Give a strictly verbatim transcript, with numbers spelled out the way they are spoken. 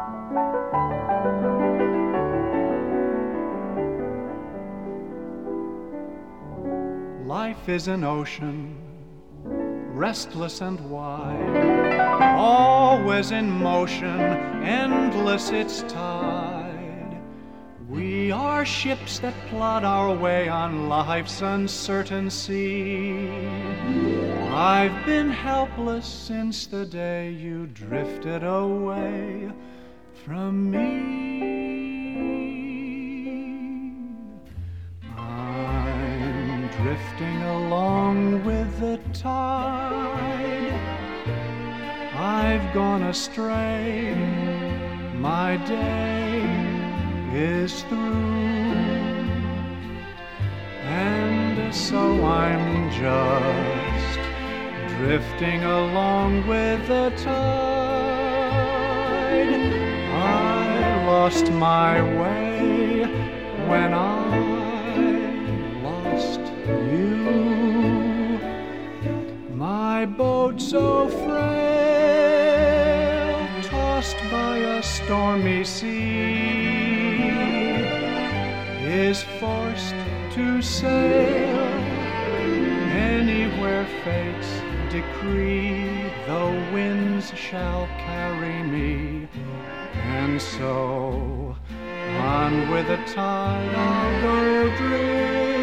Life is an ocean, restless and wide, always in motion, endless its tide. We are ships that plod our way on life's uncertain sea. I've been helpless since the day you drifted away from me. Drifting along with the tide, I've gone astray, my day is through, and so I'm just drifting along with the tide. I lost my way when I you. My boat so frail, tossed by a stormy sea, is forced to sail anywhere fate's decree. The winds shall carry me, and so on with the tide I'll go drift.